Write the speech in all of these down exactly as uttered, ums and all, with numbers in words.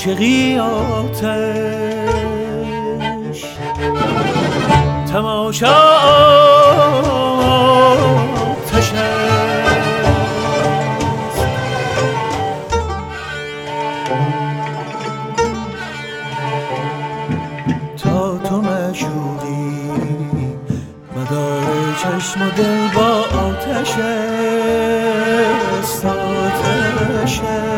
عاشقی آتش تماشا آتش تا تو معشوقی مدار چشم و دل با آتش است آتش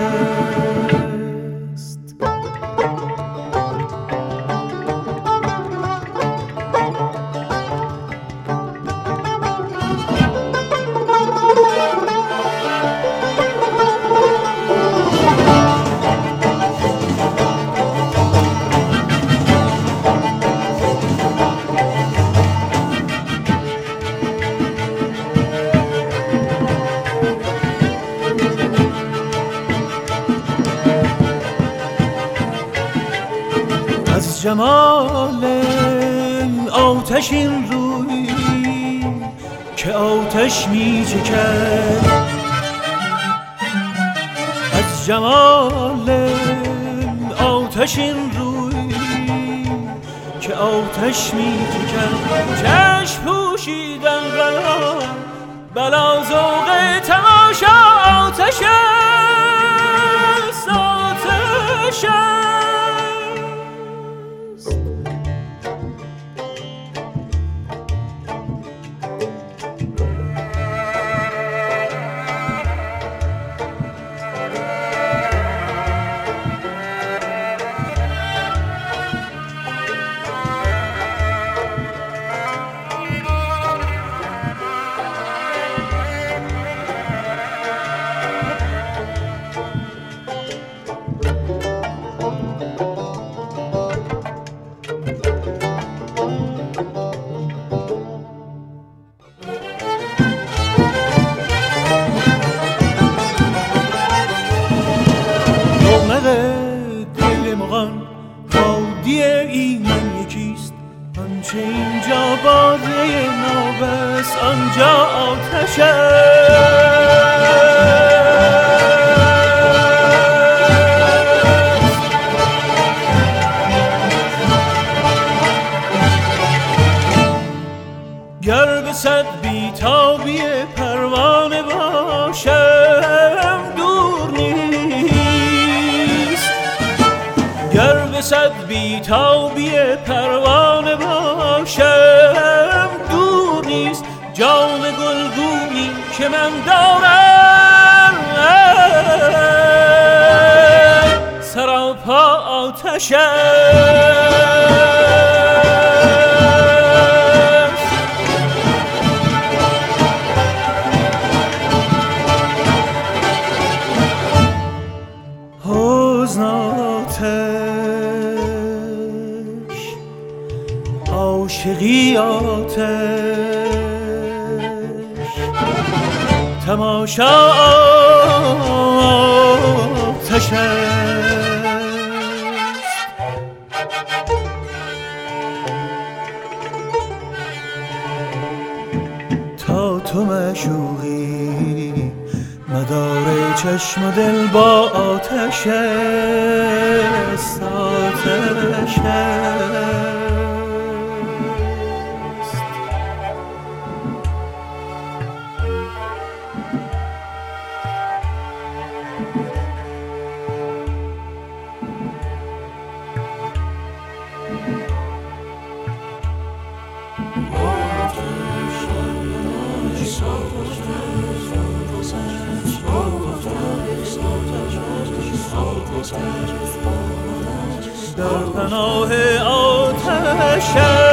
از جمال آتش این روی که آتش می چکد از جمال آتش این روی که آتش می چکد چشم پوشیدن را بلا ذوق تماشا آتش است آتش است دل مغان وادی ایمن یکیست آنچه اینجا باده نابست آنجا آتش است گر به صد بیتابی پروانه باشم دور نیست گر به صد بیتابی پروانه باشم دور نیست جام گلگونی که من دارم سراپا آتش است حزن آتش عاشقی آتش تماشا آتش است تا تو معشوقی مدار چشم و دل با آتش است آتش است در پناه آتش